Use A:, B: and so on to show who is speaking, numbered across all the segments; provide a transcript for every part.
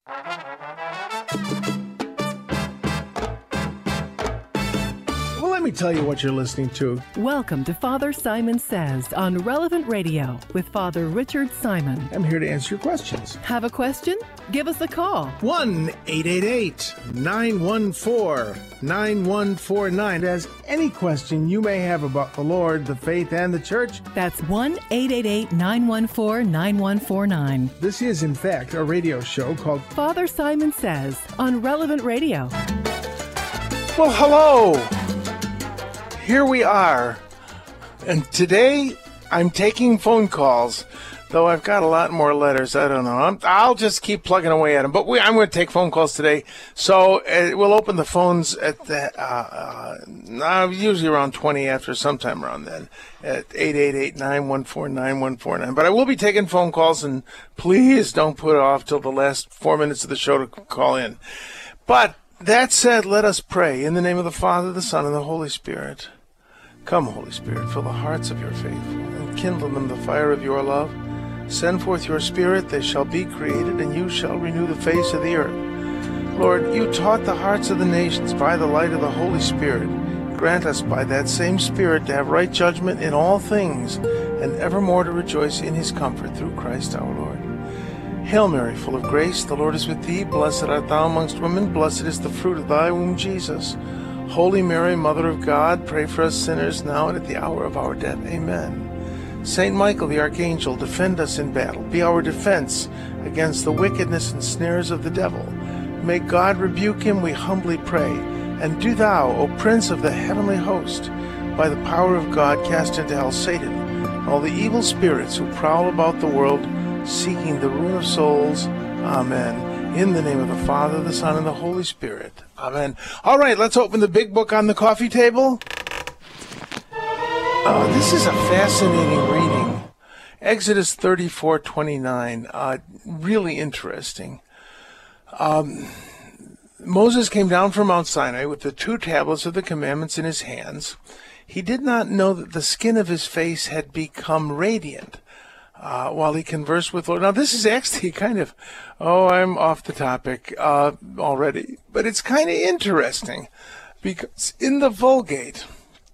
A: Well, let me tell you what you're listening to.
B: Welcome to Father Simon Says on Relevant Radio with Father Richard Simon.
A: I'm here to answer your questions.
B: Have a question? Give us a call.
A: 1-888-914-9149. Ask any question you may have about the Lord, the faith, and the church.
B: That's 1-888-914-9149.
A: This is, in fact, a radio show called
B: Father Simon Says on Relevant Radio.
A: Well, hello. Here we are. And today I'm taking phone calls, though I've got a lot more letters. I don't know. I'll just keep plugging away at them. But I'm going to take phone calls today. So we'll open the phones at usually around 20 after, sometime around then, at 888-914-9149. But I will be taking phone calls, and please don't put it off till the last 4 minutes of the show to call in. But that said, let us pray. In the name of the Father, the Son, and the Holy Spirit. Come, Holy Spirit, fill the hearts of your faithful, and kindle in them the fire of your love. Send forth your Spirit, they shall be created, and you shall renew the face of the earth. Lord, you taught the hearts of the nations by the light of the Holy Spirit. Grant us by that same Spirit to have right judgment in all things, and evermore to rejoice in his comfort through Christ our Lord. Hail Mary, full of grace, the Lord is with thee. Blessed art thou amongst women, blessed is the fruit of thy womb, Jesus. Holy Mary, Mother of God, pray for us sinners now and at the hour of our death. Amen. Saint Michael the Archangel, defend us in battle. Be our defense against the wickedness and snares of the devil. May God rebuke him, we humbly pray. And do thou, O Prince of the heavenly host, by the power of God, cast into hell Satan, and all the evil spirits who prowl about the world, seeking the ruin of souls. Amen. In the name of the Father, the Son, and the Holy Spirit. Amen. All right, let's open the big book on the coffee table. This is a fascinating reading. Exodus 34:29. Really interesting. Moses came down from Mount Sinai with the 2 tablets of the commandments in his hands. He did not know that the skin of his face had become radiant while he conversed with Lord. Now, this is actually kind of, I'm off the topic already, but it's kind of interesting because in the Vulgate,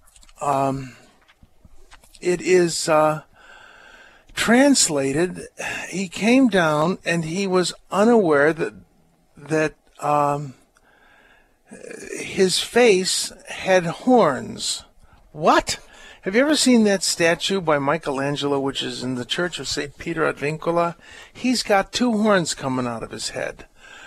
A: it is translated, he came down and he was unaware that his face had horns. What? Have you ever seen that statue by Michelangelo, which is in the Church of St. Peter ad Vincula? He's got 2 horns coming out of his head.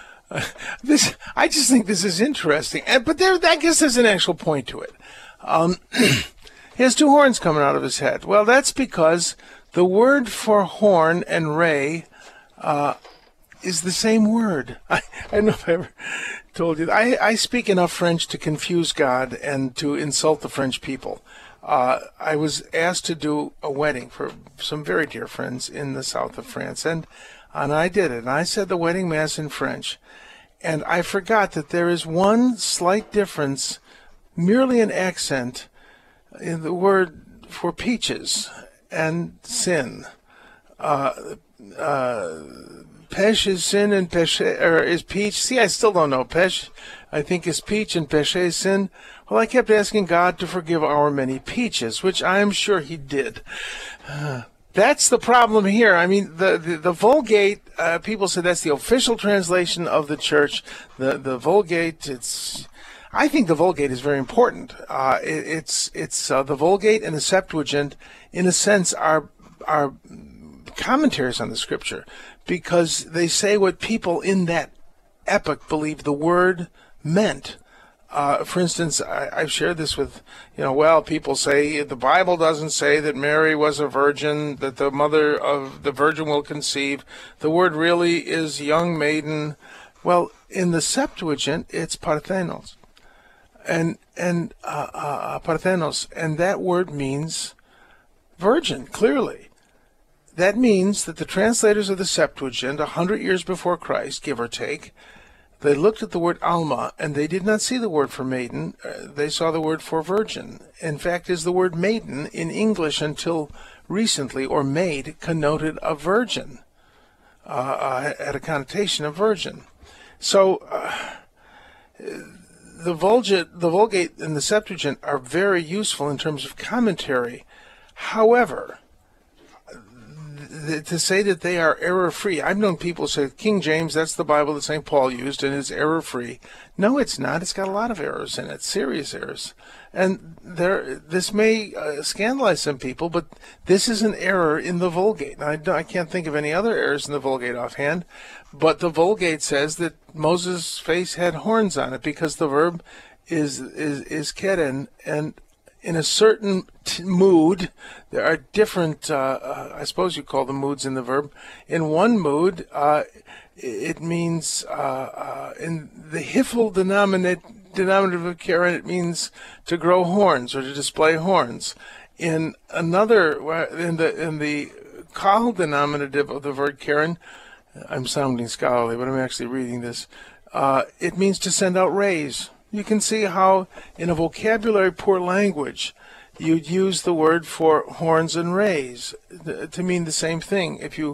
A: I just think this is interesting. But I guess there's an actual point to it. He has 2 horns coming out of his head. Well, that's because the word for horn and ray is the same word. I don't know if I ever told you. I speak enough French to confuse God and to insult the French people. I was asked to do a wedding for some very dear friends in the south of France, and I did it. And I said the wedding mass in French, and I forgot that there is one slight difference, merely an accent, in the word for peaches and sin. Pêche is sin and péché is peach. See, I still don't know. Pêche, I think, is peach, and péché is sin. Well, I kept asking God to forgive our many peaches, which I am sure he did. That's the problem here. I mean, the Vulgate, people say that's the official translation of the church. The Vulgate, I think the Vulgate is very important. It's the Vulgate and the Septuagint, in a sense, are commentaries on the scripture, because they say what people in that epoch believed the word meant. For instance, I've shared this with, people say the Bible doesn't say that Mary was a virgin, that the mother of the virgin will conceive. The word really is young maiden. Well, in the Septuagint, it's parthenos. And parthenos, and that word means virgin, clearly. That means that the translators of the Septuagint, 100 years before Christ, give or take, they looked at the word alma, and they did not see the word for maiden. They saw the word for virgin. In fact, is the word maiden in English until recently, or maid, connoted a virgin, had a connotation of virgin. So the Vulgate and the Septuagint are very useful in terms of commentary. However, to say that they are error-free, I've known people say King James, that's the Bible that St. Paul used, and it's error-free. No, it's not. It's got a lot of errors in it, serious errors. And this may scandalize some people, but this is an error in the Vulgate. I can't think of any other errors in the Vulgate offhand, but the Vulgate says that Moses' face had horns on it because the verb is keren, and in a certain mood, there are different, I suppose you call them moods in the verb. In one mood, it means, in the Hiphil denominative of keren, it means to grow horns or to display horns. In another, in the Kahal denominative of the verb keren, I'm sounding scholarly, but I'm actually reading this, it means to send out rays. You can see how, in a vocabulary poor language, you'd use the word for horns and rays to mean the same thing if you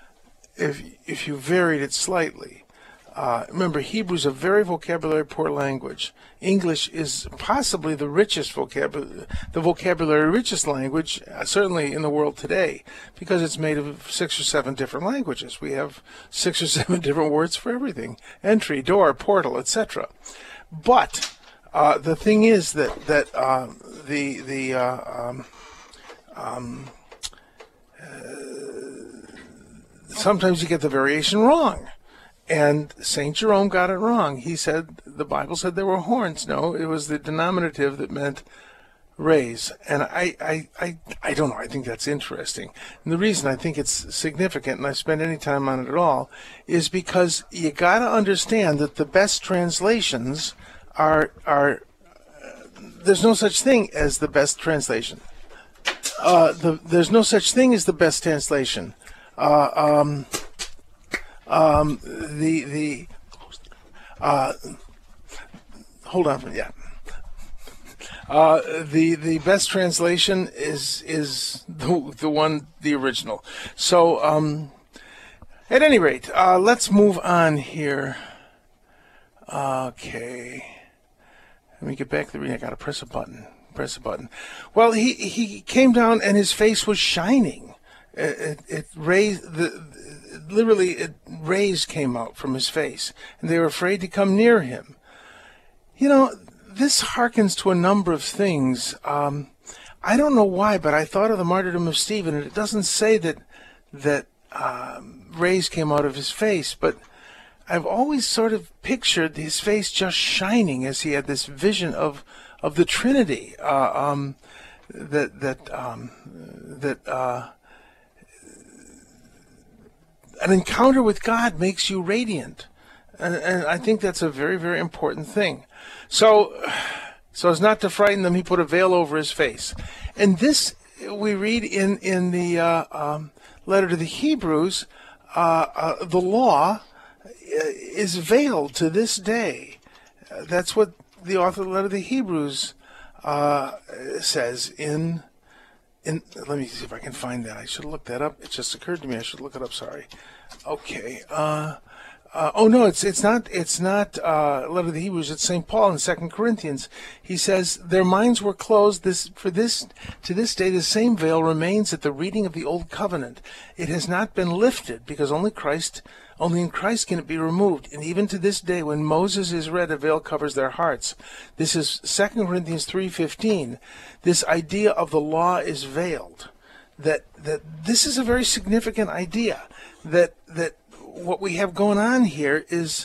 A: varied it slightly. Remember, Hebrew is a very vocabulary poor language. English is possibly the vocabulary richest language, certainly in the world today, because it's made of 6 or 7 different languages. We have 6 or 7 different words for everything: entry, door, portal, etc. But the thing is that sometimes you get the variation wrong, and Saint Jerome got it wrong. He said the Bible said there were horns. No, it was the denominative that meant rays. And I don't know. I think that's interesting. And the reason I think it's significant, and I spend any time on it at all, is because you got to understand that the best translations are there's no such thing as the best translation. There's no such thing as the best translation. Hold on, yeah. The best translation is the original. So at any rate, let's move on here. Okay. Let me get back to the reading. I gotta press a button. Well, he came down and his face was shining. Rays came out from his face, and they were afraid to come near him. You know, this harkens to a number of things. I don't know why, but I thought of the martyrdom of Stephen, and it doesn't say that rays came out of his face, but I've always sort of pictured his face just shining as he had this vision of the Trinity. An encounter with God makes you radiant, and I think that's a very, very important thing. So as not to frighten them, he put a veil over his face, and this we read in the letter to the Hebrews. The law is veiled to this day. That's what the author of the letter to the Hebrews says in let me see if I can find that. I should look that up. It just occurred to me I should look it up. Sorry. Okay. Oh no, it's not letter to the Hebrews. It's St. Paul in 2 Corinthians. He says their minds were closed. To this day, the same veil remains at the reading of the old covenant. It has not been lifted because only in Christ can it be removed. And even to this day, when Moses is read, a veil covers their hearts. This is 2 Corinthians 3:15. This idea of the law is veiled. That this is a very significant idea. That what we have going on here is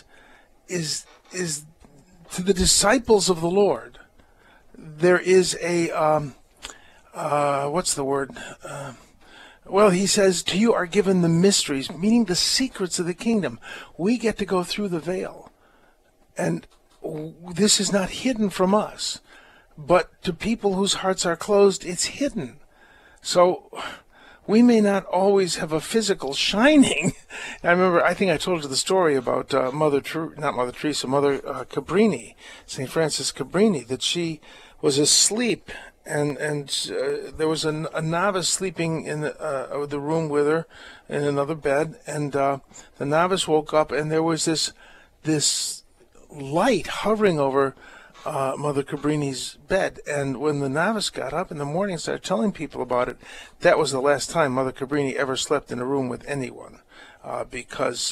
A: to the disciples of the Lord. There is a what's the word? Well, he says, to you are given the mysteries, meaning the secrets of the kingdom. We get to go through the veil. And this is not hidden from us. But to people whose hearts are closed, it's hidden. So we may not always have a physical shining. I think I told you the story about Mother Cabrini, St. Frances Cabrini, that she was asleep, and there was a novice sleeping in the room with her in another bed, and the novice woke up, and there was this this light hovering over Mother Cabrini's bed. And when the novice got up in the morning and started telling people about it, that was the last time Mother Cabrini ever slept in a room with anyone, because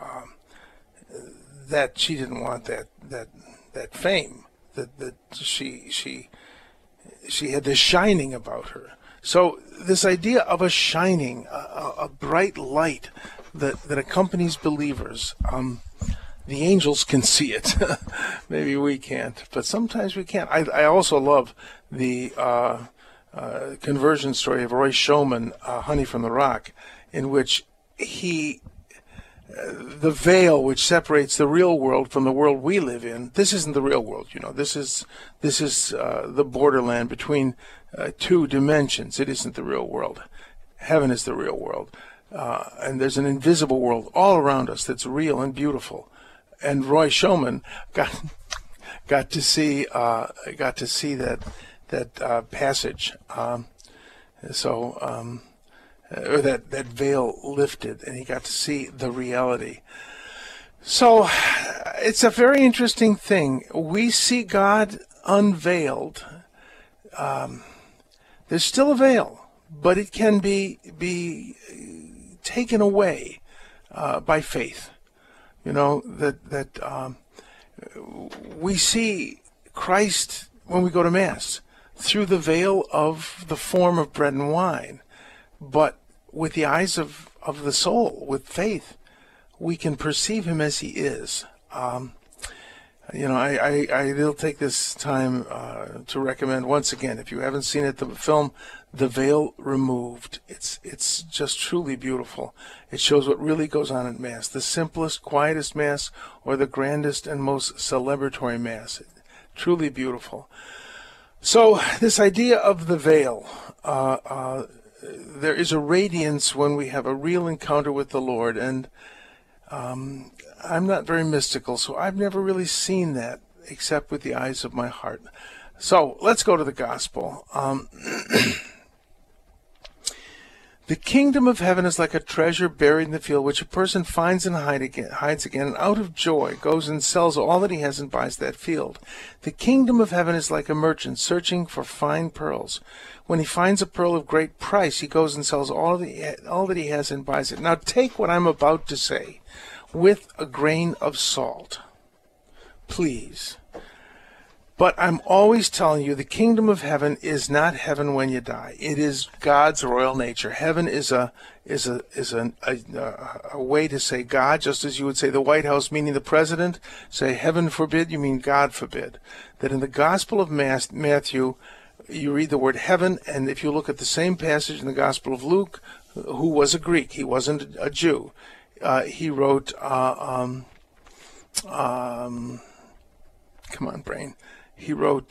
A: that she didn't want that fame, that she had this shining about her. So this idea of a shining, a bright light that accompanies believers, the angels can see it. Maybe we can't, but sometimes we can't. I also love the conversion story of Roy Schoeman, Honey from the Rock, in which the veil which separates the real world from the world we live in. This isn't the real world, This is the borderland between two dimensions. It isn't the real world. Heaven is the real world, and there's an invisible world all around us that's real and beautiful. And Roy Schoeman got to see that passage. Or that veil lifted, and he got to see the reality. So it's a very interesting thing. We see God unveiled. There's still a veil, but it can be taken away by faith. We see Christ when we go to Mass through the veil of the form of bread and wine. But with the eyes of the soul, with faith, we can perceive him as he is. I will take this time to recommend once again, if you haven't seen it, the film The Veil Removed. It's just truly beautiful. It shows what really goes on at Mass, the simplest, quietest Mass, or the grandest and most celebratory Mass. Truly beautiful. So this idea of the veil, there is a radiance when we have a real encounter with the Lord, and I'm not very mystical, so I've never really seen that except with the eyes of my heart. So let's go to the gospel. The kingdom of heaven is like a treasure buried in the field, which a person finds and hides again, and out of joy goes and sells all that he has and buys that field. The kingdom of heaven is like a merchant searching for fine pearls. When he finds a pearl of great price, he goes and sells all that he has and buys it. Now take what I'm about to say with a grain of salt, please. But I'm always telling you, the kingdom of heaven is not heaven when you die. It is God's royal nature. Heaven is a way to say God, just as you would say the White House, meaning the president. Say heaven forbid, you mean God forbid. That in the Gospel of Matthew, you read the word heaven, and if you look at the same passage in the Gospel of Luke, who was a Greek, he wasn't a Jew. He wrote, come on, brain. He wrote,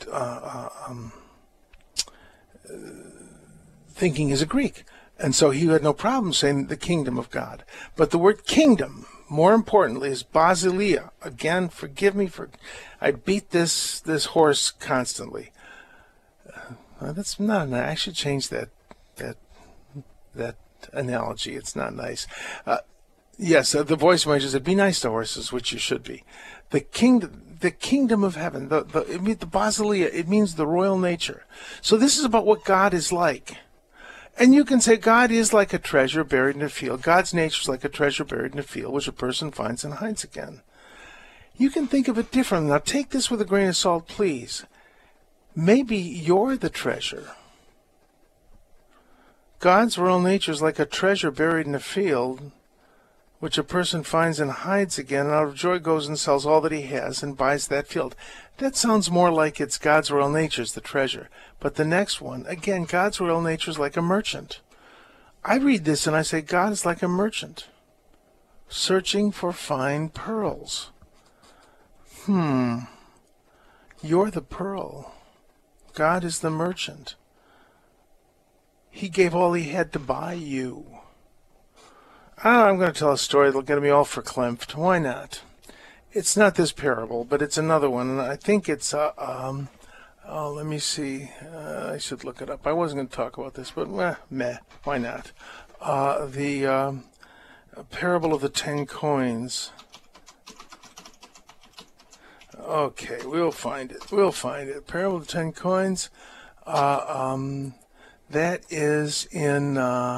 A: thinking as a Greek. And so he had no problem saying the kingdom of God. But the word kingdom, more importantly, is basileia. Again, forgive me I beat this horse constantly. That's not nice. I should change that analogy. It's not nice. Yes, the voice manager said, be nice to horses, which you should be. The kingdom of heaven, the basileia, it means the royal nature. So this is about what God is like. And you can say God is like a treasure buried in a field. God's nature is like a treasure buried in a field, which a person finds and hides again. You can think of it differently. Now take this with a grain of salt, please. Maybe you're the treasure. God's royal nature is like a treasure buried in a field, which a person finds and hides again, and out of joy goes and sells all that he has and buys that field. That sounds more like it's God's royal nature is the treasure. But the next one, again, God's royal nature is like a merchant. I read this and I say, God is like a merchant, searching for fine pearls. You're the pearl. God is the merchant. He gave all he had to buy you. I'm going to tell a story that'll get me all verklempt. Why not? It's not this parable, but it's another one, and I think it's, let me see. I should look it up. I wasn't going to talk about this, but why not? The parable of the 10 coins. Okay, we'll find it. We'll find it. Parable of the Ten Coins. That is in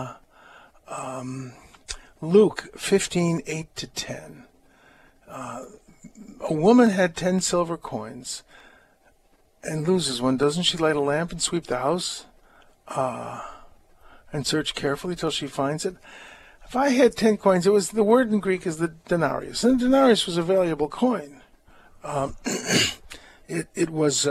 A: Luke 15:8-10. A woman had 10 silver coins and loses one. Doesn't she light a lamp and sweep the house and search carefully till she finds it? If I had 10 coins, the word in Greek is the denarius, and the denarius was a valuable coin. It was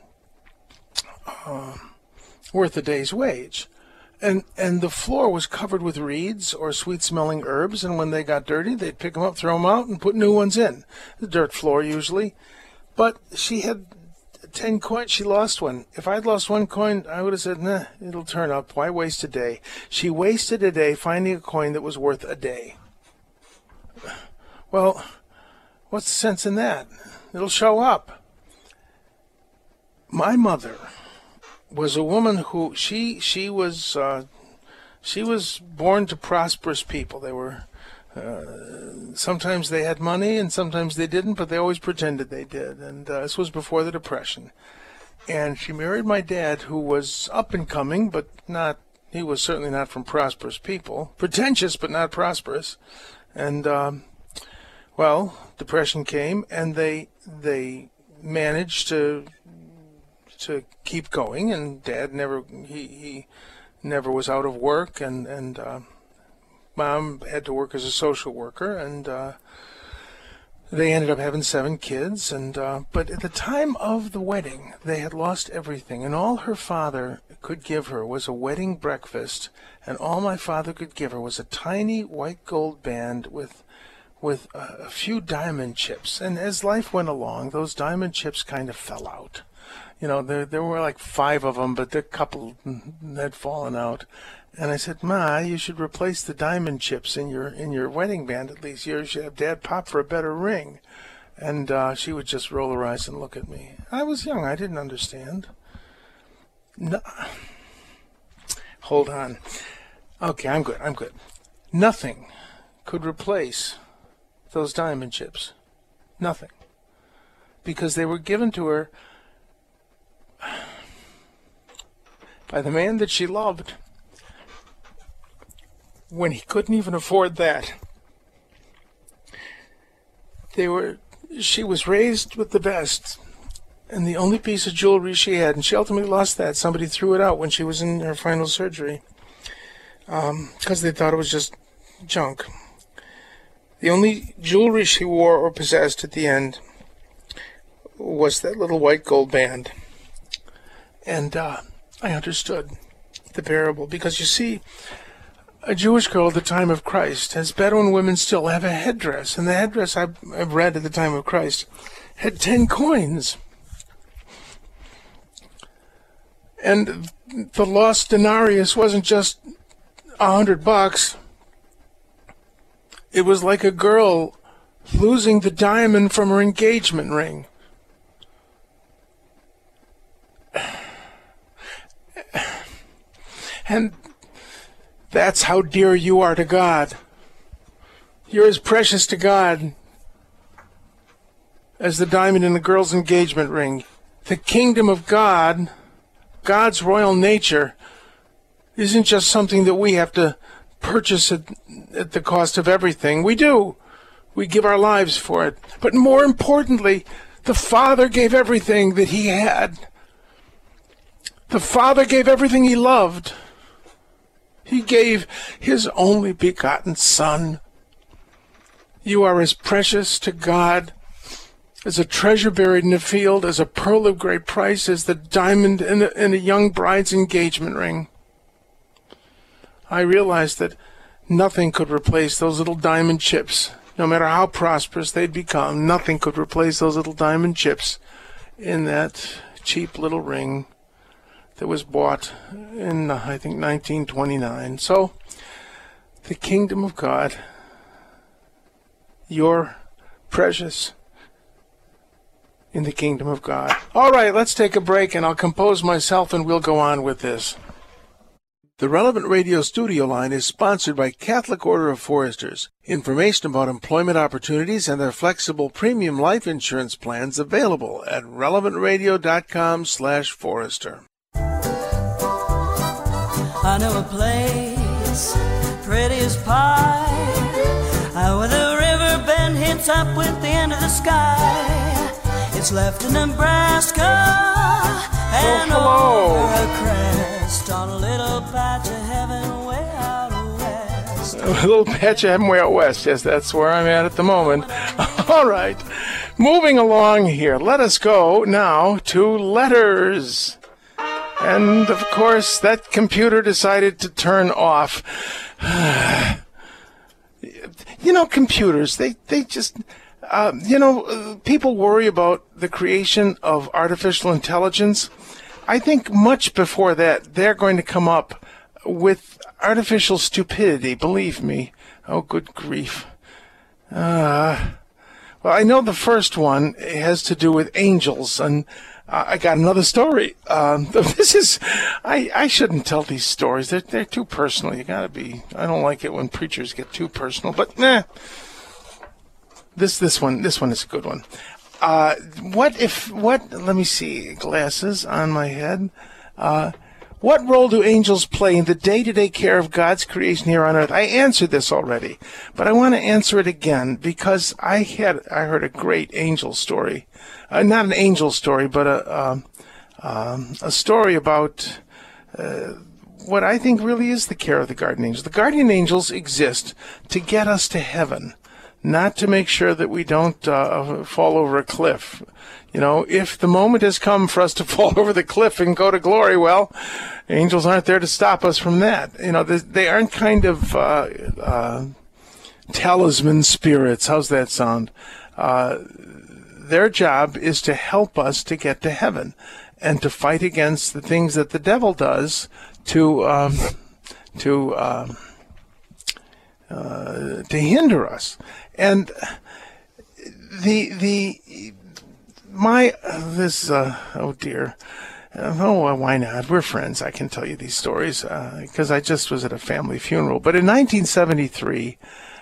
A: worth a day's wage. And the floor was covered with reeds or sweet-smelling herbs, and when they got dirty, they'd pick them up, throw them out, and put new ones in. The dirt floor, usually. But she had 10 coins. She lost one. If I'd lost one coin, I would have said, nah, it'll turn up. Why waste a day? She wasted a day finding a coin that was worth a day. Well, what's the sense in that? It'll show up. My mother was a woman who she was born to prosperous people. They were sometimes they had money and sometimes they didn't, but they always pretended they did. And this was before the Depression. And she married my dad, who was up and coming, but not. He was certainly not from prosperous people. Pretentious, but not prosperous. And well, Depression came, and they managed to keep going, and Dad never he never was out of work, and Mom had to work as a social worker, and they ended up having 7 kids, and but at the time of the wedding, they had lost everything, and all her father could give her was a wedding breakfast, and all my father could give her was a tiny white gold band with a few diamond chips. And as life went along, those diamond chips kind of fell out. You know, there were like 5 of them, but a couple had fallen out. And I said, Ma, you should replace the diamond chips in your wedding band at least. You should have Dad pop for a better ring. And she would just roll her eyes and look at me. I was young. I didn't understand. No. Hold on. Okay, I'm good. Nothing could replace those diamond chips. Nothing. Because they were given to her by the man that she loved when he couldn't even afford that. She was raised with the best, and the only piece of jewelry she had, and she ultimately lost that. Somebody threw it out when she was in her final surgery because they thought it was just junk. The only jewelry she wore or possessed at the end was that little white gold band. And I understood the parable, because you see, a Jewish girl at the time of Christ, as Bedouin women still have a headdress, and the headdress I've read at the time of Christ had 10 coins. And the lost denarius wasn't just $100. It was like a girl losing the diamond from her engagement ring. And that's how dear you are to God. You're as precious to God as the diamond in the girl's engagement ring. The kingdom of God, God's royal nature, isn't just something that we have to purchase at the cost of everything. We do. We give our lives for it. But more importantly, the Father gave everything that he had. The Father gave everything he loved. He gave his only begotten Son. You are as precious to God as a treasure buried in a field, as a pearl of great price, as the diamond in a young bride's engagement ring. I realized that nothing could replace those little diamond chips. No matter how prosperous they'd become, nothing could replace those little diamond chips in that cheap little ring that was bought in, I think, 1929. So, the kingdom of God, you're precious in the kingdom of God. All right, let's take a break, and I'll compose myself, and we'll go on with this. The Relevant Radio studio line is sponsored by Catholic Order of Foresters. Information about employment opportunities and their flexible premium life insurance plans available at relevantradio.com/forester.
C: I know a place, pretty as pie, where the river bend hits up with the end of the sky. It's left in Nebraska and over a crest on a little patch of heaven way out west.
A: A little patch of heaven way out west. Yes, that's where I'm at the moment. All right. Moving along here. Let us go now to letters. And, of course, that computer decided to turn off. You know, computers, they just... people worry about the creation of artificial intelligence. I think much before that, they're going to come up with artificial stupidity, believe me. Oh, good grief. Well, I know the first one has to do with angels, and I got another story. I shouldn't tell these stories. They're too personal. You gotta be, I don't like it when preachers get too personal, but nah. This one is a good one. Let me see, glasses on my head. What role do angels play in the day-to-day care of God's creation here on earth? I answered this already, but I want to answer it again because I heard a great angel story. Not an angel story, but a story about what I think really is the care of the guardian angels. The guardian angels exist to get us to heaven, not to make sure that we don't fall over a cliff. You know, if the moment has come for us to fall over the cliff and go to glory, well, angels aren't there to stop us from that. You know, they aren't kind of talisman spirits. How's that sound? Their job is to help us to get to heaven and to fight against the things that the devil does to hinder us. And why not? We're friends. I can tell you these stories because I just was at a family funeral. But in 1973,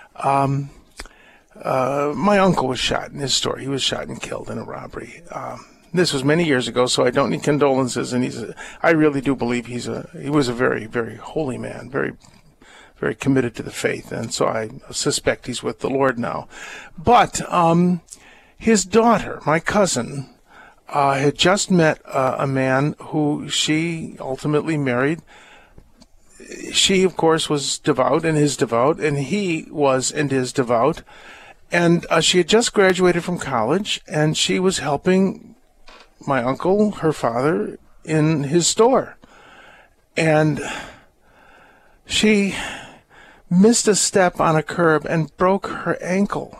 A: my uncle was shot in his story. He was shot and killed in a robbery. This was many years ago, so I don't need condolences. And I really do believe he was a very, very holy man, very, very committed to the faith. And so I suspect he's with the Lord now. But his daughter, my cousin, had just met a man who she ultimately married. She, of course, was devout and is devout, and he was and is devout. And she had just graduated from college, and she was helping my uncle, her father, in his store. And she missed a step on a curb and broke her ankle.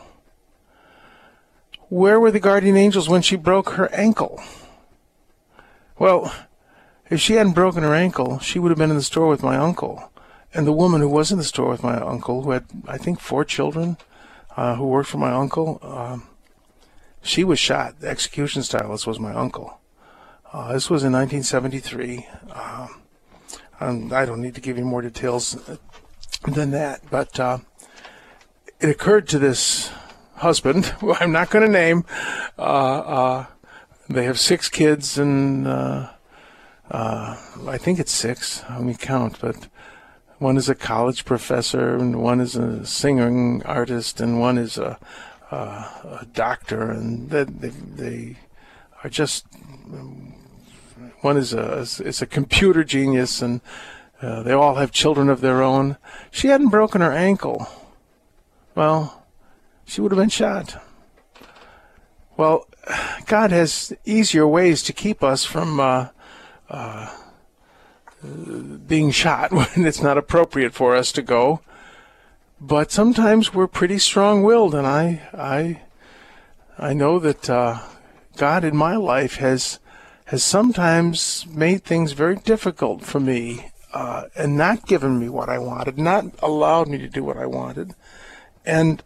A: Where were the guardian angels when she broke her ankle? Well, if she hadn't broken her ankle, she would have been in the store with my uncle. And the woman who was in the store with my uncle, who had, I think, 4 children, who worked for my uncle, she was shot. The execution stylist was my uncle. This was in 1973. I don't need to give you more details than that, but it occurred to this husband, who I'm not going to name. They have 6 kids, and I think it's 6. Let me count, but one is a college professor, and one is a singing artist, and one is a doctor, and they are just. One is a computer genius, and they all have children of their own. She hadn't broken her ankle. Well, she would have been shot. Well, God has easier ways to keep us from being shot when it's not appropriate for us to go. But sometimes we're pretty strong-willed, and I know that God in my life has sometimes made things very difficult for me and not given me what I wanted, not allowed me to do what I wanted. And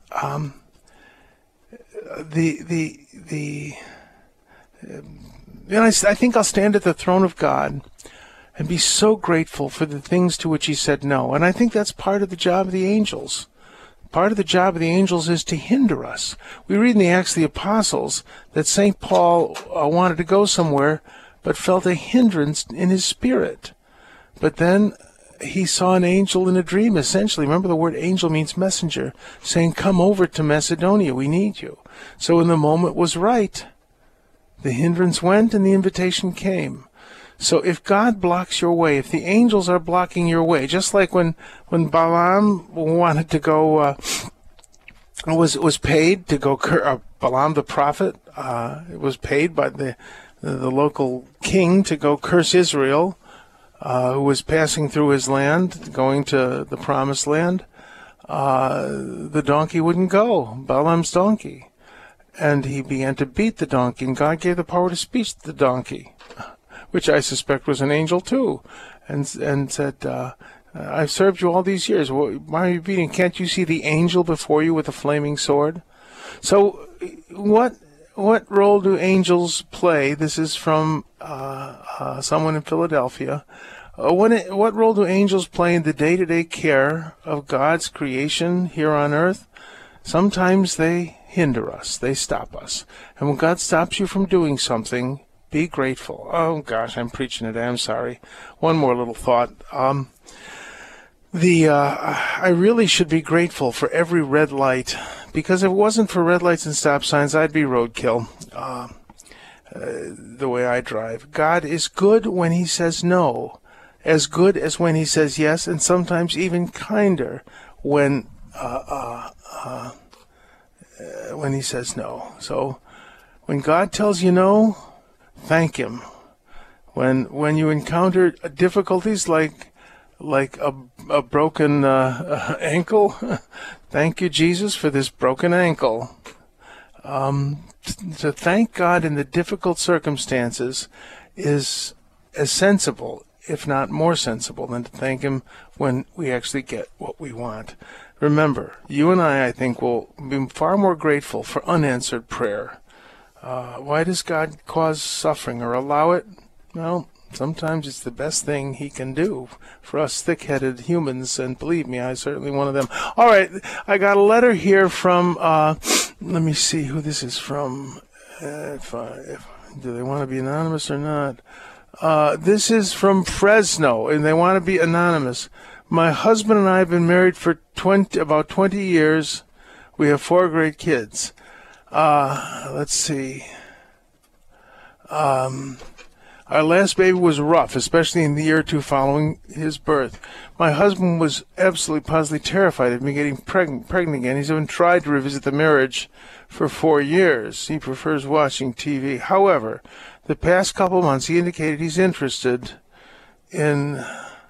A: I think I'll stand at the throne of God and be so grateful for the things to which he said no. And I think that's part of the job of the angels. Part of the job of the angels is to hinder us. We read in the Acts of the Apostles that St. Paul wanted to go somewhere, but felt a hindrance in his spirit. But then he saw an angel in a dream, essentially. Remember, the word angel means messenger, saying, come over to Macedonia, we need you. So when the moment was right, the hindrance went and the invitation came. So if God blocks your way, if the angels are blocking your way, just like when Balaam wanted to go, was paid to go, Balaam the prophet, was paid by the local king to go curse Israel, who was passing through his land, going to the promised land. The donkey wouldn't go, Balaam's donkey. And he began to beat the donkey, and God gave the power to speech to the donkey, which I suspect was an angel too, and said, I've served you all these years. Why are you beating? Can't you see the angel before you with a flaming sword? So what role do angels play? This is from someone in Philadelphia. What role do angels play in the day-to-day care of God's creation here on earth? Sometimes they hinder us. They stop us. And when God stops you from doing something, be grateful. Oh, gosh, I'm preaching today. I'm sorry. One more little thought. I really should be grateful for every red light, because if it wasn't for red lights and stop signs, I'd be roadkill, the way I drive. God is good when he says no, as good as when he says yes, and sometimes even kinder when he says no. So when God tells you no, thank him. When you encounter difficulties like a broken ankle, thank you, Jesus, for this broken ankle. To thank God in the difficult circumstances is as sensible, if not more sensible, than to thank him when we actually get what we want. Remember, you and I think, will be far more grateful for unanswered prayer. Why does God cause suffering or allow it? Well, sometimes it's the best thing he can do for us thick-headed humans, and believe me, I'm certainly one of them. All right, I got a letter here from, let me see who this is from, do they want to be anonymous or not? This is from Fresno, and they want to be anonymous. My husband and I have been married for about 20 years. We have 4 great kids. Let's see. Our last baby was rough, especially in the year or two following his birth. My husband was absolutely, positively terrified of me getting pregnant again. He's even tried to revisit the marriage for 4 years. He prefers watching TV. However, the past couple of months, he indicated he's interested in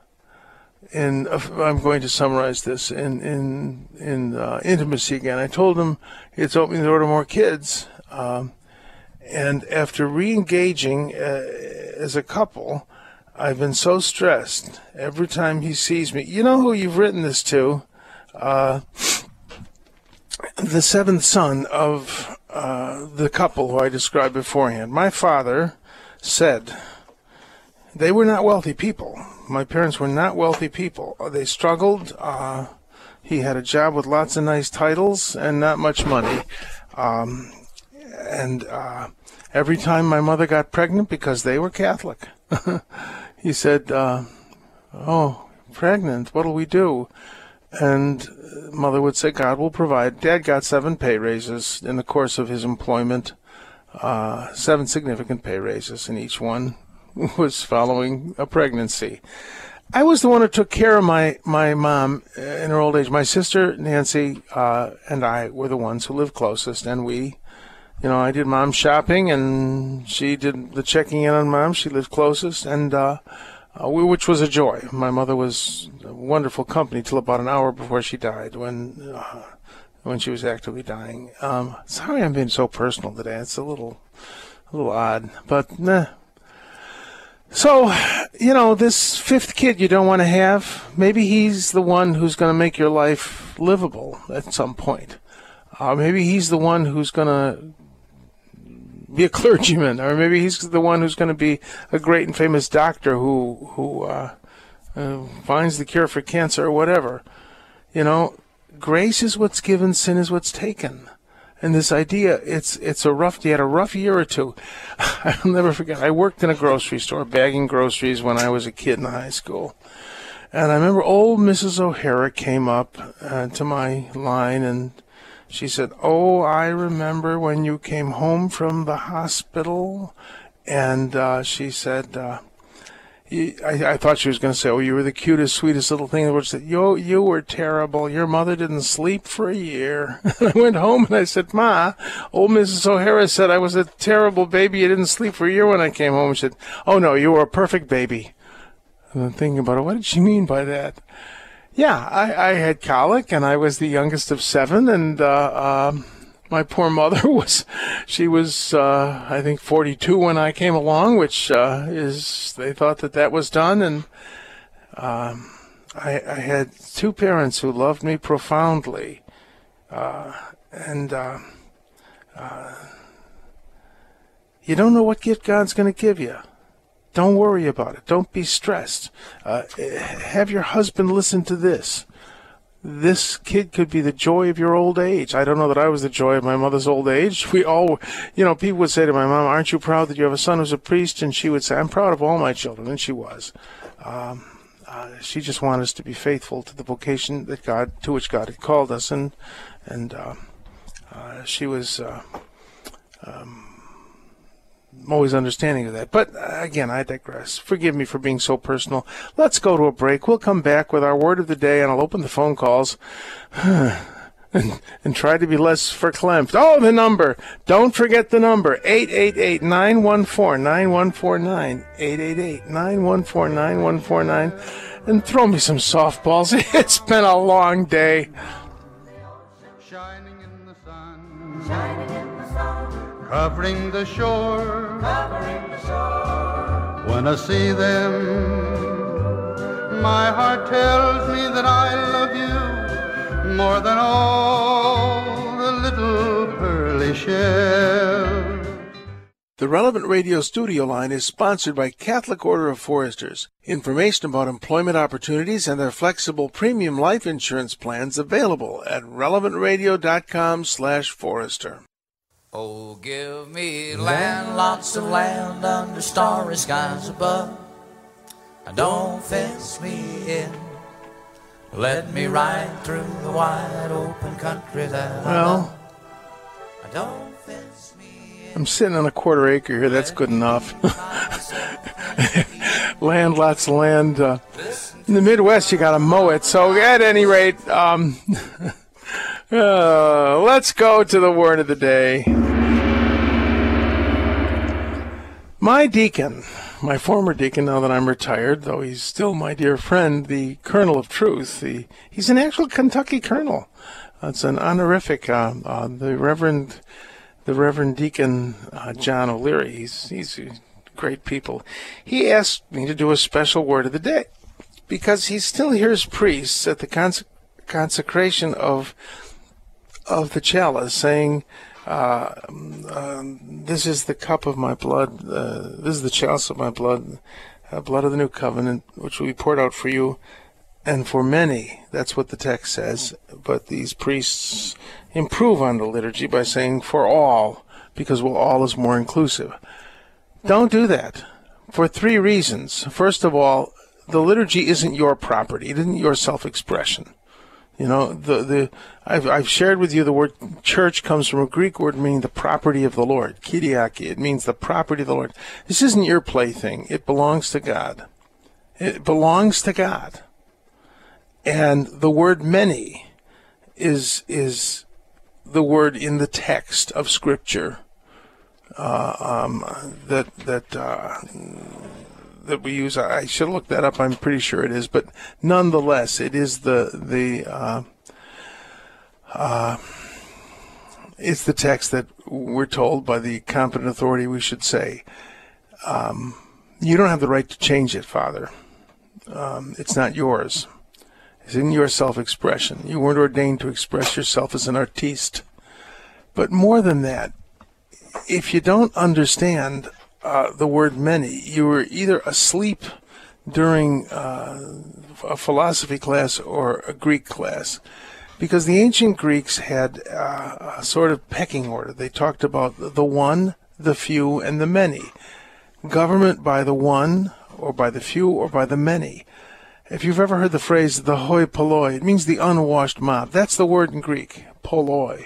A: I'm going to summarize this, in intimacy again. I told him it's opening the door to more kids. And after re-engaging as a couple, I've been so stressed every time he sees me. You know who you've written this to? The 7th son of the couple who I described beforehand. My father said they were not wealthy people. My parents were not wealthy people. They struggled. He had a job with lots of nice titles and not much money. And every time my mother got pregnant, because they were Catholic, he said, oh, pregnant, what'll we do? And mother would say, God will provide. Dad got 7 pay raises in the course of his employment, 7 significant pay raises, and each one was following a pregnancy. I was the one who took care of my mom in her old age. My sister, Nancy, and I were the ones who lived closest, and I did mom shopping, and she did the checking in on mom. She lived closest, and which was a joy. My mother was a wonderful company till about an hour before she died, when she was actively dying. Sorry I'm being so personal today. It's a little odd, but nah. So, this 5th kid you don't want to have, maybe he's the one who's going to make your life livable at some point. Maybe he's the one who's going to be a clergyman, or maybe he's the one who's going to be a great and famous doctor who finds the cure for cancer or whatever. You know, grace is what's given, sin is what's taken. And this idea, you had a rough year or two. I'll never forget, I worked in a grocery store, bagging groceries when I was a kid in high school. And I remember old Mrs. O'Hara came up to my line, and she said, "Oh, I remember when you came home from the hospital." And she said, I thought she was going to say, "Oh, you were the cutest, sweetest little thing." Which said, "You were terrible. Your mother didn't sleep for a year." And I went home and I said, "Ma, old Mrs. O'Hara said I was a terrible baby. You didn't sleep for a year when I came home." She said, "Oh, no, you were a perfect baby." And I'm thinking about it. What did she mean by that? Yeah, I had colic, and I was the youngest of 7, and my poor mother was I think 42 when I came along, which they thought that was done, and I had 2 parents who loved me profoundly, and you don't know what gift God's going to give you. Don't worry about it. Don't be stressed. Have your husband listen to this. This kid could be the joy of your old age. I don't know that I was the joy of my mother's old age. We all, people would say to my mom, "Aren't you proud that you have a son who's a priest?" And she would say, "I'm proud of all my children." And she was. She just wanted us to be faithful to the vocation to which God had called us. And she was always understanding of that. But again, I digress. Forgive me for being so personal. Let's go to a break. We'll come back with our word of the day, and I'll open the phone calls and try to be less verklempt. Oh, the number. Don't forget the number. 888-914-9149. 888-914-9149. And throw me some softballs. It's been a long day.
D: Shining in the sun. Shining in the sun. Covering the shore. When I see them, my heart tells me that I love you more than all the little pearly shells.
A: The Relevant Radio studio line is sponsored by Catholic Order of Foresters. Information about employment opportunities and their flexible premium life insurance plans available at relevantradio.com/forester.
E: Oh, give me land, lots of land under starry skies above. Don't fence me in. Let me ride through the wide open country that I love. Don't fence me in.
A: I'm sitting on a quarter acre here. That's good enough. Land, lots of land. In the Midwest, you got to mow it. So at any rate, let's go to the word of the day. My deacon, my former deacon, now that I'm retired, though he's still my dear friend, the Colonel of Truth. He's an actual Kentucky colonel. It's an honorific. The Reverend Deacon John O'Leary. He's great people. He asked me to do a special word of the day because he still hears priests at the consecration of the chalice saying, "This is the cup of my blood. This is the chalice of my blood, blood of the new covenant, which will be poured out for you and for many." That's what the text says. But these priests improve on the liturgy by saying "for all," because all is more inclusive. Don't do that for 3 reasons. First of all, the liturgy isn't your property. It isn't your self-expression. You know, I've shared with you the word church comes from a Greek word meaning the property of the Lord, kyriaki. It means the property of the Lord. This isn't your plaything. It belongs to God. It belongs to God. And the word many is the word in the text of Scripture that we use. I should look that up. I'm pretty sure it is, but nonetheless, it is it's the text that we're told by the competent authority we should say, you don't have the right to change it, Father. It's not yours. It's in your self-expression. You weren't ordained to express yourself as an artiste. But more than that, if you don't understand the word many, you were either asleep during a philosophy class or a Greek class. Because the ancient Greeks had a sort of pecking order. They talked about the one, the few, and the many. Government by the one, or by the few, or by the many. If you've ever heard the phrase the hoi polloi, it means the unwashed mob. That's the word in Greek, polloi.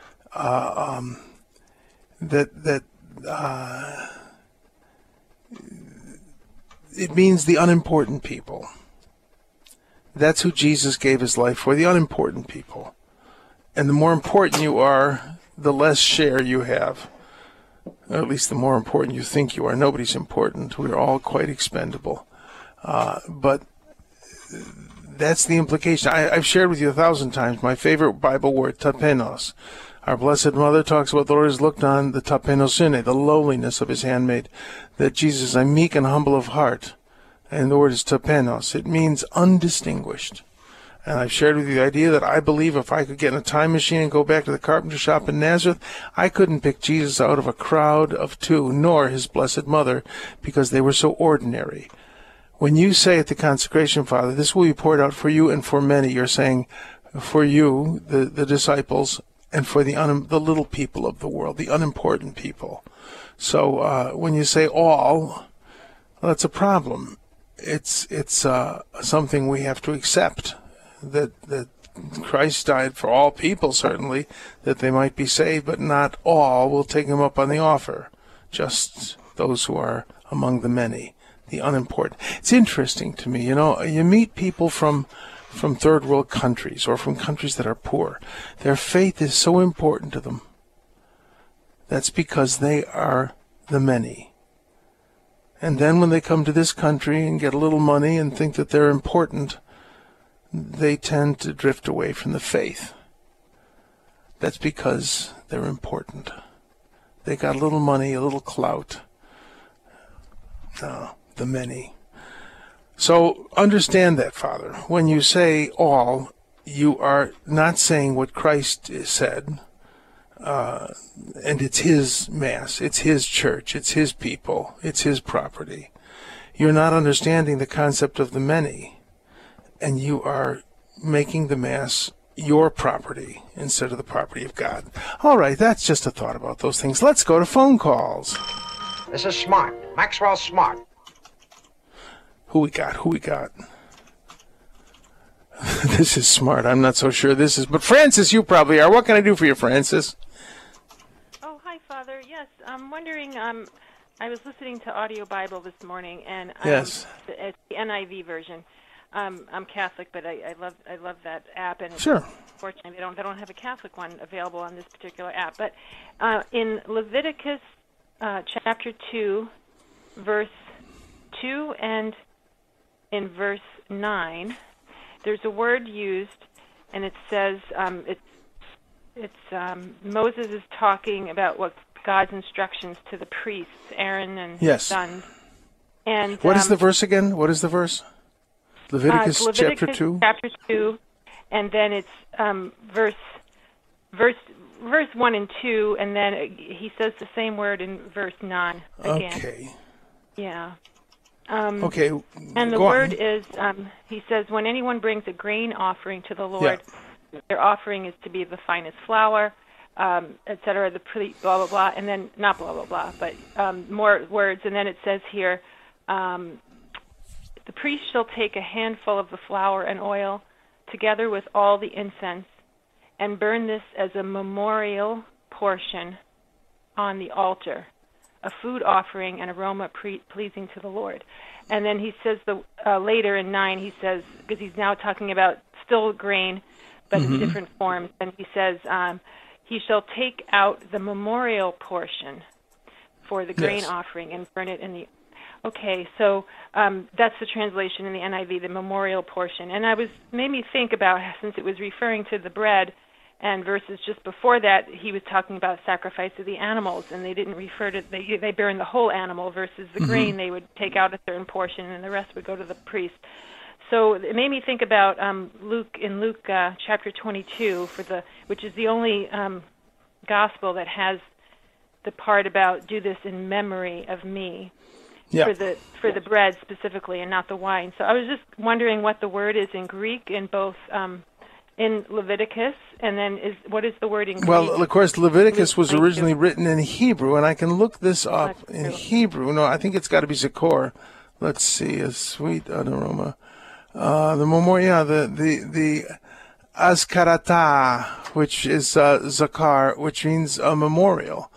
A: It means the unimportant people. That's who Jesus gave his life for, the unimportant people. And the more important you are, the less share you have. Or at least the more important you think you are. Nobody's important. We're all quite expendable. But that's the implication. I've shared with you 1,000 times my favorite Bible word, tapenos. Our Blessed Mother talks about the Lord has looked on the tapenosune, the lowliness of his handmaid, that Jesus is meek and humble of heart. And the word is tapenos. It means undistinguished. And I've shared with you the idea that I believe if I could get in a time machine and go back to the carpenter shop in Nazareth, I couldn't pick Jesus out of a crowd of two, nor his Blessed Mother, because they were so ordinary. When you say at the consecration, Father, this will be poured out for you and for many, you're saying for you, the disciples, and for the little people of the world, the unimportant people. So when you say all, well, that's a problem. It's something we have to accept, that Christ died for all people, certainly, that they might be saved, but not all will take him up on the offer, just those who are among the many, the unimportant. It's interesting to me, you meet people from third world countries or from countries that are poor. Their faith is so important to them. That's because they are the many. And then when they come to this country and get a little money and think that they're important, they tend to drift away from the faith. That's because they're important. They got a little money, a little clout. The many. So understand that, Father. When you say all, you are not saying what Christ said, and it's his mass, it's his church, it's his people, it's his property. You're not understanding the concept of the many, and you are making the mass your property instead of the property of God. All right, that's just a thought about those things. Let's go to phone calls.
F: This is Smart. Maxwell Smart.
A: Who we got? This is Smart. I'm not so sure this is, but Francis, you probably are. What can I do for you, Francis?
G: Oh, hi, Father. Yes, I'm wondering, I was listening to Audio Bible this morning, and
A: yes,
G: it's the NIV version. I'm Catholic, but I love that app, and
A: sure.
G: Fortunately, they don't have a Catholic one available on this particular app. But in Leviticus chapter 2, verse 2, and in verse 9, there's a word used, and it says Moses is talking about what God's instructions to the priests, Aaron and his sons. And
A: what is the verse again? What is the verse? Leviticus chapter 2?
G: Chapter 2, and then it's verse 1 and 2, and then he says the same word in verse 9 again. Okay. Yeah.
A: Okay.
G: And the word is, he says, when anyone brings a grain offering to the Lord, their offering is to be the finest flour, etc., the blah, blah, blah, and then, not blah, blah, blah, but more words, and then it says here, the priest shall take a handful of the flour and oil together with all the incense and burn this as a memorial portion on the altar, a food offering and aroma pleasing to the Lord. And then he says later in 9, he says, because he's now talking about still grain, but in different forms, and he says, he shall take out the memorial portion for the grain offering and burn it in the... Okay, so that's the translation in the NIV, the memorial portion. And made me think about, since it was referring to the bread, and verses just before that, he was talking about sacrifice of the animals, and they didn't refer to, they burn the whole animal, versus the grain, they would take out a certain portion, and the rest would go to the priest. So it made me think about Luke chapter 22, which is the only gospel that has the part about do this in memory of me.
A: Yeah.
G: For the bread specifically, and not the wine. So I was just wondering what the word is in Greek in both in Leviticus, and then what is the word in Greek?
A: Well, of course, Leviticus was originally written in Hebrew, and I can look this up in Hebrew. No, I think it's got to be Zakor. Let's see, a sweet aroma. The memorial, the Azkarata, which is Zakar, which means a memorial.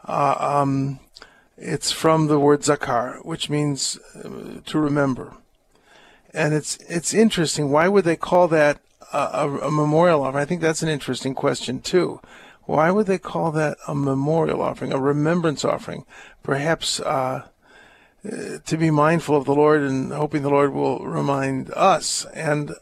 A: It's from the word zakar, which means to remember. And it's interesting. Why would they call that a memorial offering? I think that's an interesting question, too. Why would they call that a memorial offering, a remembrance offering? Perhaps to be mindful of the Lord and hoping the Lord will remind us. And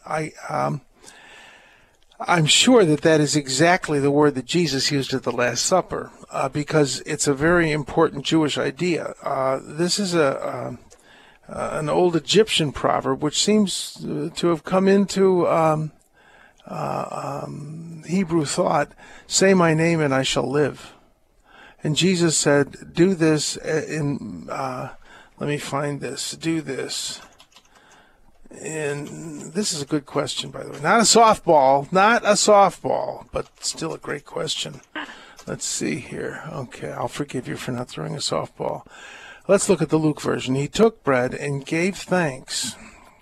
A: I'm sure that is exactly the word that Jesus used at the Last Supper, because it's a very important Jewish idea. This is an old Egyptian proverb which seems to have come into Hebrew thought. Say my name and I shall live. And Jesus said, do this in, let me find this, do this. And this is a good question, by the way. Not a softball, but still a great question. Let's see here. Okay, I'll forgive you for not throwing a softball. Let's look at the Luke version. He took bread and gave thanks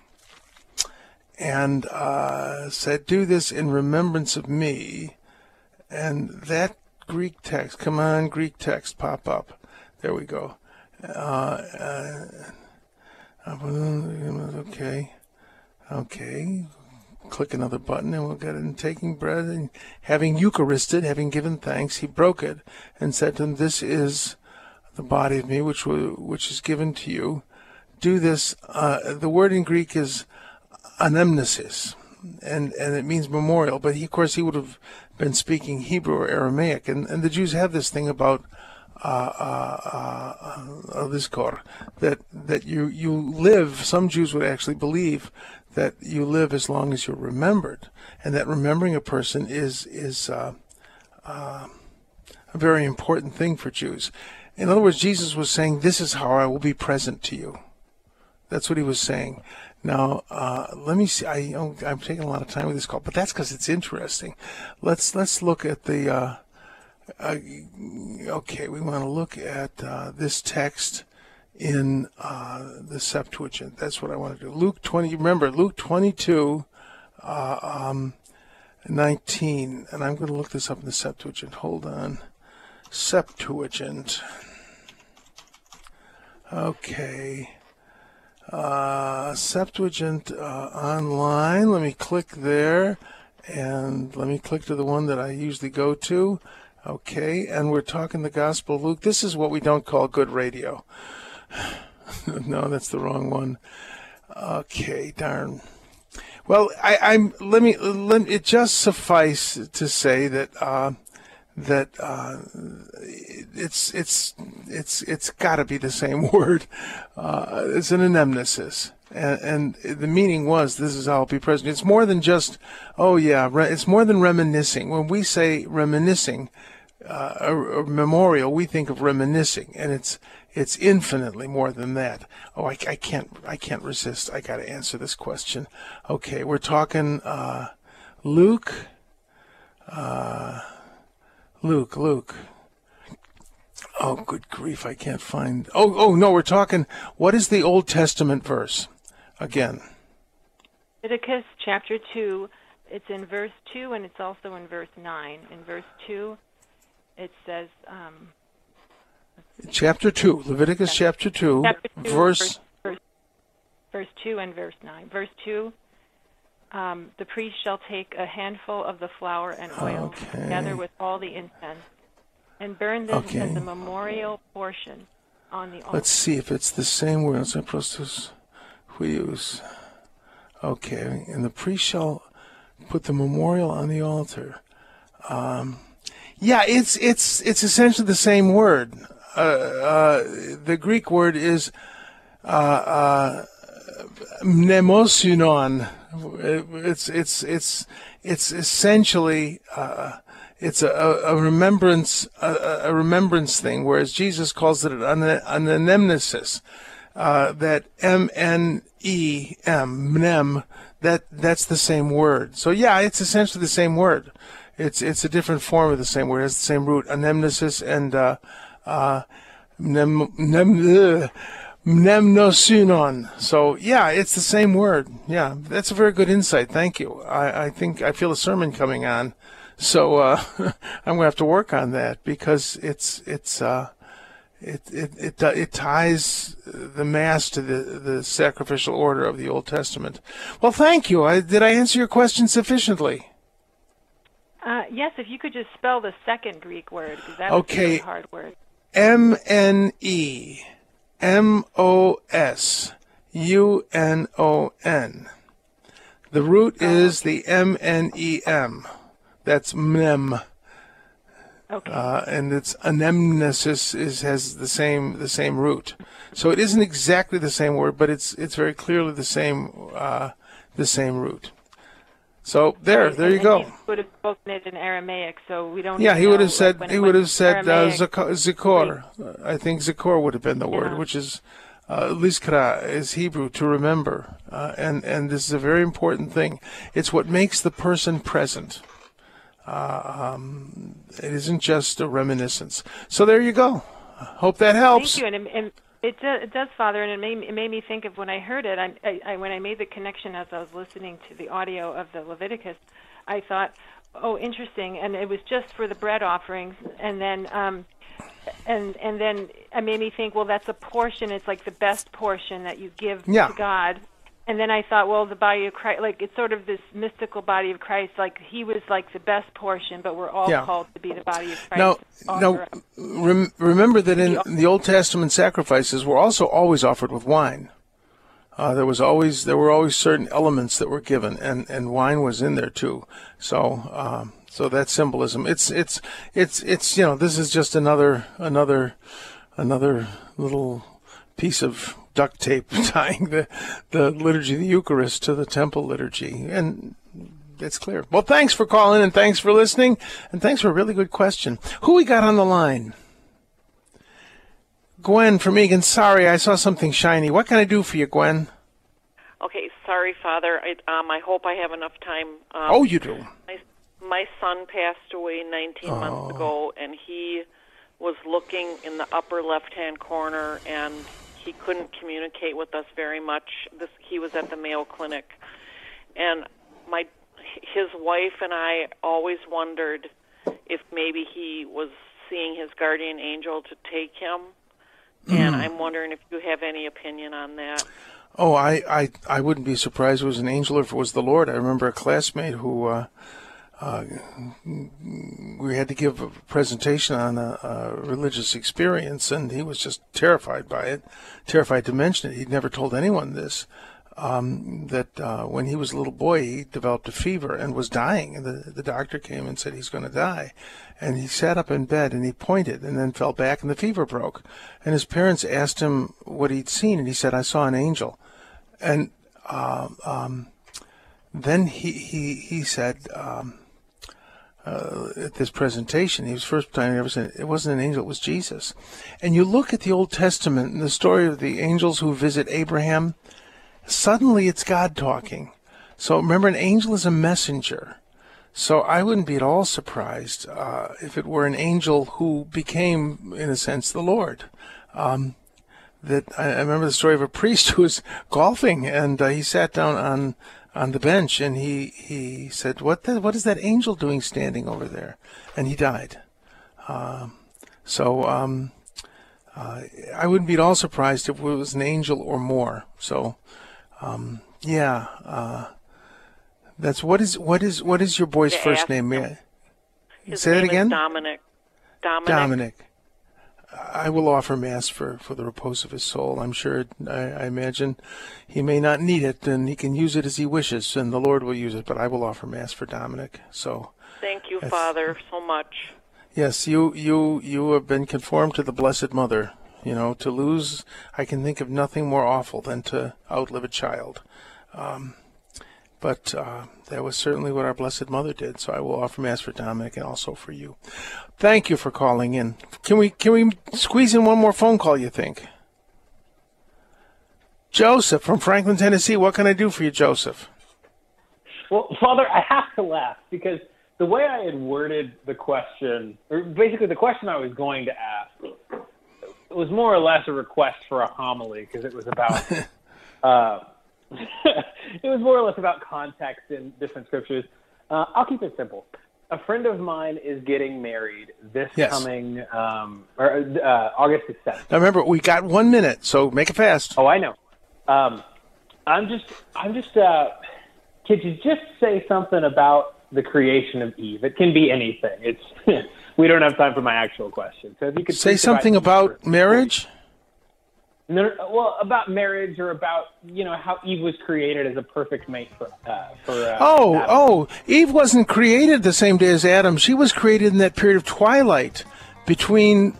A: and said, do this in remembrance of me. And that Greek text, come on, Greek text, pop up. There we go. Okay, click another button and we'll get it. And taking bread and having Eucharisted, having given thanks, he broke it and said to them, this is the body of me which is given to you. Do this. The word in Greek is anamnesis, and it means memorial. But of course he would have been speaking Hebrew or Aramaic, and the Jews have this thing about Lizkor, that you live. Some Jews would actually believe that you live as long as you're remembered, and that remembering a person is a very important thing for Jews. In other words, Jesus was saying, this is how I will be present to you. That's what he was saying. Now, let me see. I'm taking a lot of time with this call, but that's because it's interesting. Let's look at the... okay, we want to look at this text in the Septuagint. That's what I want to do. Luke 20. Remember, Luke 22, 19. And I'm going to look this up in the Septuagint. Hold on. Septuagint. Okay. Septuagint online. Let me click there. And let me click to the one that I usually go to. Okay, and we're talking the Gospel of Luke. This is what we don't call good radio. No, that's the wrong one. Okay, darn. Well, let me it just suffice to say that it's got to be the same word. It's an anamnesis. And the meaning was, this is how I'll be present. It's more than just, it's more than reminiscing. When we say reminiscing, a memorial, we think of reminiscing, and it's infinitely more than that. Oh, I can't resist. I got to answer this question. Okay, we're talking Luke. Oh, good grief, I can't find... Oh, no, we're talking... What is the Old Testament verse? Again.
G: Leviticus chapter 2. It's in verse 2, and it's also in verse 9. In verse 2, it says...
A: chapter 2. Leviticus chapter 2. Verse
G: 2 and verse 9. Verse 2, the priest shall take a handful of the flour and oil together with all the incense, and burn this as a memorial portion on the altar.
A: Let's see if it's the same word. Okay, and the priest shall put the memorial on the altar. It's essentially the same word. The Greek word is mnemosynon. It's essentially it's a remembrance, a remembrance thing, whereas Jesus calls it an anamnesis. That M-N-E-M, mnem, that's the same word. So yeah, it's essentially the same word. It's a different form of the same word. It's the same root, anamnesis and mnemnosynon. So yeah, it's the same word. Yeah, that's a very good insight. Thank you. I think I feel a sermon coming on. So I'm going to have to work on that, because it ties the Mass to the sacrificial order of the Old Testament. Well, thank you. Did I answer your question sufficiently?
G: Yes, if you could just spell the second Greek word, because that was a really hard word.
A: M-N-E-M-O-S-U-N-O-N. The root is the M-N-E-M. That's mnem.
G: Okay.
A: And its anamnesis has the same root. So it isn't exactly the same word, but it's very clearly the same root. So there you go.
G: He would have spoken it in Aramaic, so we don't.
A: Yeah,
G: even
A: he would
G: know,
A: have said Zikor.
G: Aramaic.
A: I think Zikor would have been the word, which is Lizkra is Hebrew, to remember, and this is a very important thing. It's what makes the person present. It isn't just a reminiscence. So there you go. Hope that helps.
G: Thank you, and it does, Father, and it made me think of when I heard it. When I made the connection as I was listening to the audio of the Leviticus, I thought, oh, interesting, and it was just for the bread offerings, and then and then it made me think, well, that's a portion. It's like the best portion that you give to God. And then I thought, well, the body of Christ, like it's sort of this mystical body of Christ, like he was like the best portion, but we're all called to be the body of Christ.
A: Now, remember that in the Old Testament sacrifices were also always offered with wine. There were always certain elements that were given, and wine was in there too. So that symbolism. It's this is just another little piece of duct tape tying the liturgy, the Eucharist, to the temple liturgy, and it's clear. Well, thanks for calling, and thanks for listening, and thanks for a really good question. Who we got on the line? Gwen from Egan. Sorry, I saw something shiny. What can I do for you, Gwen?
H: Okay, sorry, Father. I hope I have enough time.
A: You do.
H: My son passed away 19 months ago, and he was looking in the upper left-hand corner, and he couldn't communicate with us very much. He was at the Mayo Clinic, and his wife and I always wondered if maybe he was seeing his guardian angel to take him, and I'm wondering if you have any opinion on that.
A: Oh, I wouldn't be surprised if it was an angel or if it was the Lord. I remember a classmate who we had to give a presentation on a religious experience, and he was just terrified by it, terrified to mention it. He'd never told anyone this, that when he was a little boy, he developed a fever and was dying, and the doctor came and said he's going to die. And he sat up in bed, and he pointed, and then fell back, and the fever broke. And his parents asked him what he'd seen, and he said, I saw an angel. And then he said, at this presentation, he was the first time he ever said it wasn't an angel, it was Jesus. And you look at the Old Testament and the story of the angels who visit Abraham, suddenly it's God talking. So remember, an angel is a messenger. So I wouldn't be at all surprised if it were an angel who became, in a sense, the Lord. That I remember the story of a priest who was golfing, and he sat down on the bench, and he said, what is that angel doing standing over there? And he died. I wouldn't be at all surprised if it was an angel or more. So, that's what is your boy's first name? Say that again?
H: Dominic.
A: Dominic. I will offer Mass for the repose of his soul. I'm sure, I imagine he may not need it, and he can use it as he wishes, and the Lord will use it, but I will offer Mass for Dominic. So,
H: thank you, Father, so much.
A: Yes, you have been conformed to the Blessed Mother. You know, to lose, I can think of nothing more awful than to outlive a child. But that was certainly what our Blessed Mother did. So I will offer Mass for Dominic and also for you. Thank you for calling in. Can we squeeze in one more phone call, you think? Joseph from Franklin, Tennessee. What can I do for you, Joseph?
I: Well, Father, I have to laugh because the way I had worded the question, or basically the question I was going to ask, it was more or less a request for a homily because it was about it was more or less about context in different scriptures. I'll keep it simple. A friend of mine is getting married this coming August the 7th.
A: Now remember, we got 1 minute, so make it fast.
I: Oh, I know. Could you just say something about the creation of Eve? It can be anything. It's we don't have time for my actual question. So if you could
A: say something about marriage.
I: No, well, about marriage or about how Eve was created as a perfect mate for Adam.
A: Eve wasn't created the same day as Adam. She was created in that period of twilight between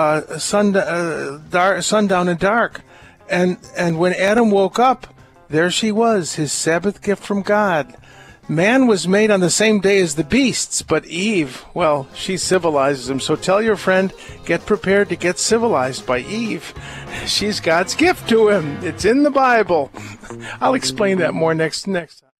A: sundown and dark. And when Adam woke up, there she was, his Sabbath gift from God. Man was made on the same day as the beasts, but Eve, well, she civilizes him. So tell your friend, get prepared to get civilized by Eve. She's God's gift to him. It's in the Bible. I'll explain that more next time.